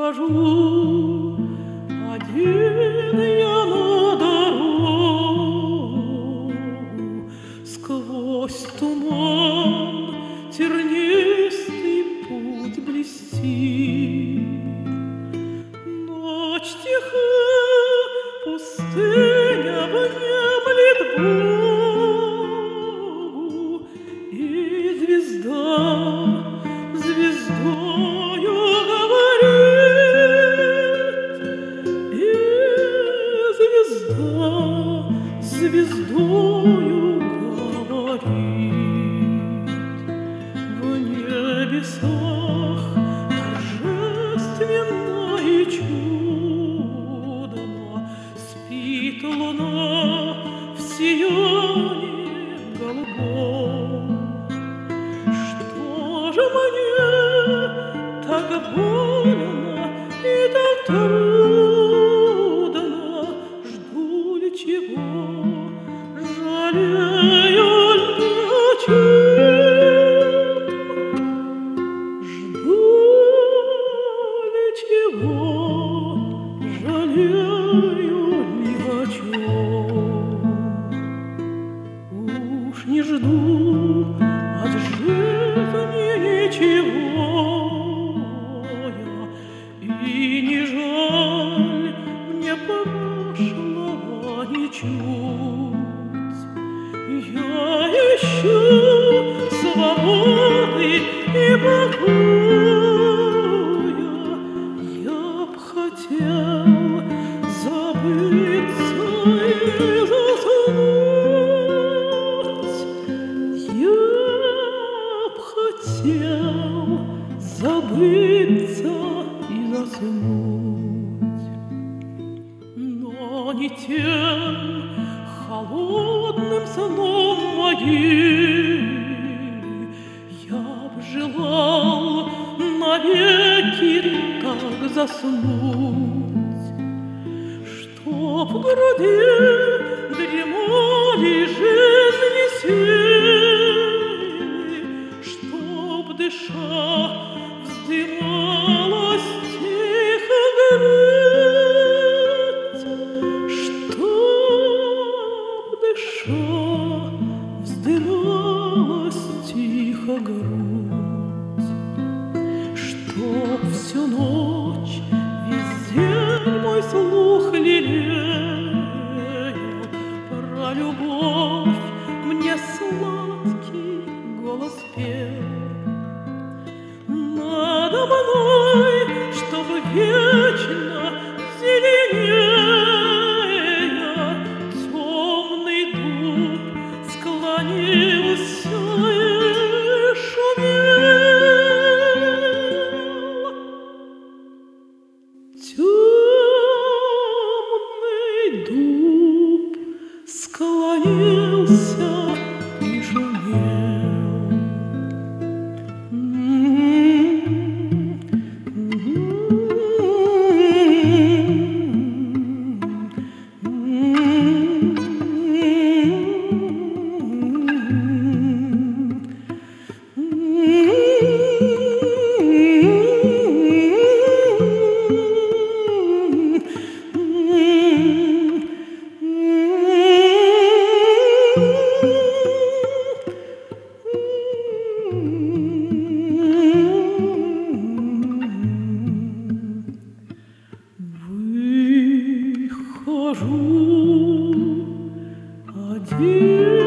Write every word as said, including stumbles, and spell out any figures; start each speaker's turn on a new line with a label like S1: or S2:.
S1: Хожу один я на дорогу, сквозь туман тернистый путь блестит. Ночь тиха, пустыня внемлет Богу, и звезда звездою говорит, и звезда звездою говорит. В небесах торжественно и чудно спит луна в сиянии голубом. Что же мне так больно и так трудно? Жду ли чего, жалею ли о чем? Жду ли чего, жалею ли о чем? Уж не жду от жизни ничего я, и не жаль мне прошлого ничуть. Я ищу свободы и покоя, я б хотел забыться и заснуть. Я б хотел забыться и заснуть, но не тем холодным сном моим. Я б желал навеки так заснуть, чтоб в груди дремали жизни силы, чтоб дыша вздымалась тихо грудь, чтоб дыша вздымалась тихо грудь, чтоб всю ночь весь день мой слух лелеял про любовь, мне сладкий голос пел. Надо мной, чтобы вечно зеленея темный дуб склонился и шумел. Темный дуб склонился и шумел. Выхожу один.